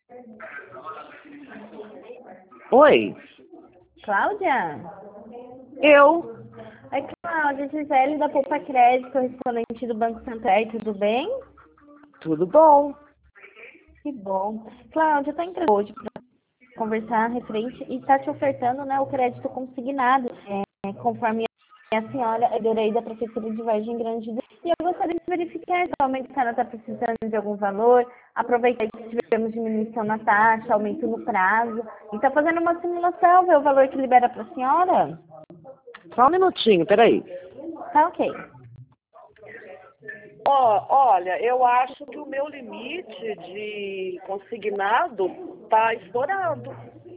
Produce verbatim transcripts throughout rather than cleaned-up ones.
Oi, Cláudia? eu. Oi, Cláudia, Gisele da Poupa Crédito, correspondente do Banco Santander, tudo bem? Tudo bom? Que bom. Cláudia, eu estou entrando hoje para conversar referente e está te ofertando, né, o crédito consignado, é, conforme a senhora é aí da Prefeitura de Vargem Grande do Sul. E eu gostaria de verificar se realmente a senhora está precisando de algum valor, aproveitar que tivemos diminuição na taxa, aumento no prazo, e está fazendo uma simulação, ver o valor que libera para a senhora? Só um minutinho, peraí. Tá ok. Ó, olha, eu acho que o meu limite de consignado tá estourado.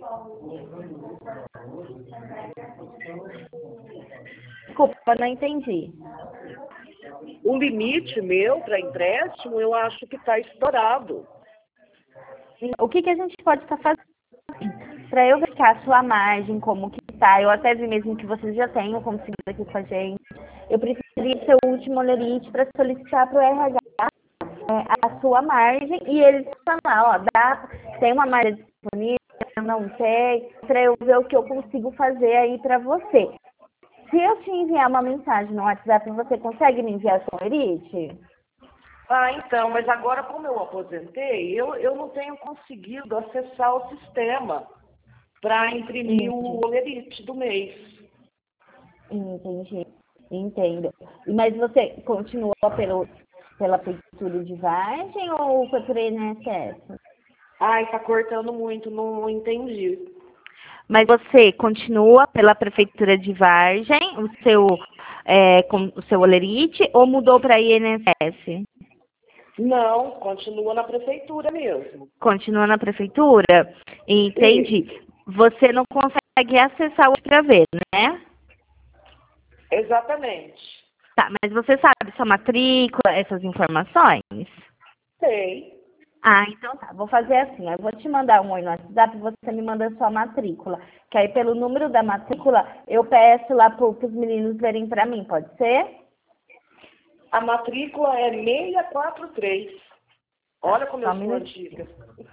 Desculpa, não entendi. O limite meu para empréstimo, eu acho que tá estourado. O que, que a gente pode estar fazendo? Para eu verificar a sua margem, como que tá, eu até vi mesmo que vocês já tenham conseguido aqui com a gente. Eu precisaria seu último lerite para solicitar para o R H é, a sua margem e eles falam lá, ó, dá, tem uma margem disponível, não tem, para eu ver o que eu consigo fazer aí para você. Se eu te enviar uma mensagem no WhatsApp, você consegue me enviar seu lerite? Ah, então, mas agora como eu aposentei, eu, eu não tenho conseguido acessar o sistema para imprimir o lerite do mês. Entendi, entendo. Mas você continuou pelo, pela prefeitura de Vargem ou foi por I N S S? Ai, tá cortando muito, não entendi. Mas você continua pela prefeitura de Vargem, o seu, é, com, o seu olerite, ou mudou para I N S S? Não, continua na prefeitura mesmo. Continua na prefeitura? Entendi. Isso. Você não consegue acessar o para ver, né? Exatamente. Tá, mas você sabe sua matrícula, essas informações? Sei. Ah, então tá. Vou fazer assim. Eu vou te mandar um oi no WhatsApp e você me manda a sua matrícula. Que aí, pelo número da matrícula, eu peço lá para os meninos verem para mim. Pode ser? A matrícula é seiscentos e quarenta e três. Olha como Só eu um sou minutinho. antiga.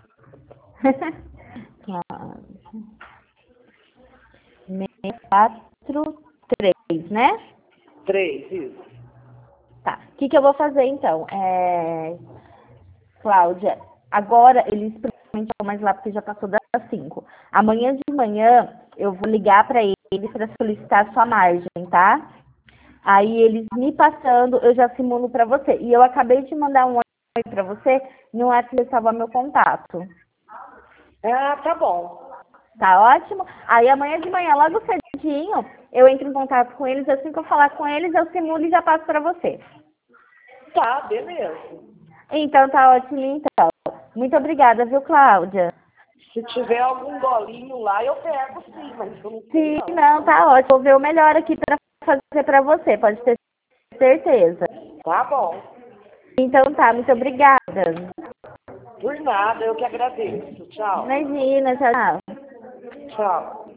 seis quatro três, né? Três, isso. Tá. O que, que eu vou fazer então? É... Cláudia, agora eles provavelmente vão mais lá porque já passou das cinco. Amanhã de manhã eu vou ligar para eles para solicitar a sua margem, tá? Aí eles me passando, eu já simulo para você. E eu acabei de mandar um oi para você, não é que salvar meu contato. Ah, tá bom. Tá ótimo? Aí amanhã de manhã, logo cedinho, eu entro em contato com eles. Assim que eu falar com eles, eu simulo e já passo para você. Tá, beleza. Então tá ótimo, então. Muito obrigada, viu, Cláudia? Se tiver algum golinho lá, eu pego sim, mas eu não sei Sim, não. não, tá ótimo. Vou ver o melhor aqui para fazer para você, pode ter certeza. Tá bom. Então tá, muito obrigada. Por nada, eu que agradeço. Tchau. Imagina, tchau, tchau. Tchau.